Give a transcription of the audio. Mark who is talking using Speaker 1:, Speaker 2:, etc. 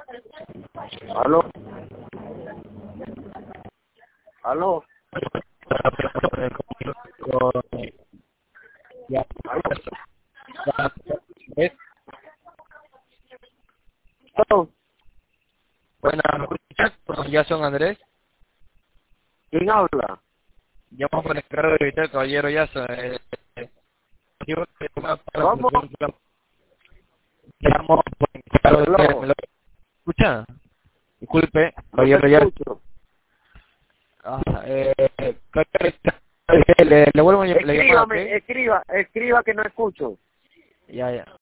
Speaker 1: ¿Aló? ¿Aló?
Speaker 2: Ya.
Speaker 1: ¿Aló?
Speaker 2: ¿Ves?
Speaker 1: ¿Aló?
Speaker 2: Bueno, ¿me escuchas? Con Jason Andrés.
Speaker 1: ¿Quién habla?
Speaker 2: Llamo por el cargo de evitar, caballero Jason.
Speaker 1: ¿Cómo?
Speaker 2: Llamo por el cargo de...
Speaker 1: ¿Aló?
Speaker 2: ¿Me lo escucha? Disculpe,
Speaker 1: No te
Speaker 2: caballero Jason.
Speaker 1: escucho.
Speaker 2: Le vuelvo la llamada, ¿ok?
Speaker 1: Escriba que no escucho.
Speaker 2: Ya, ya.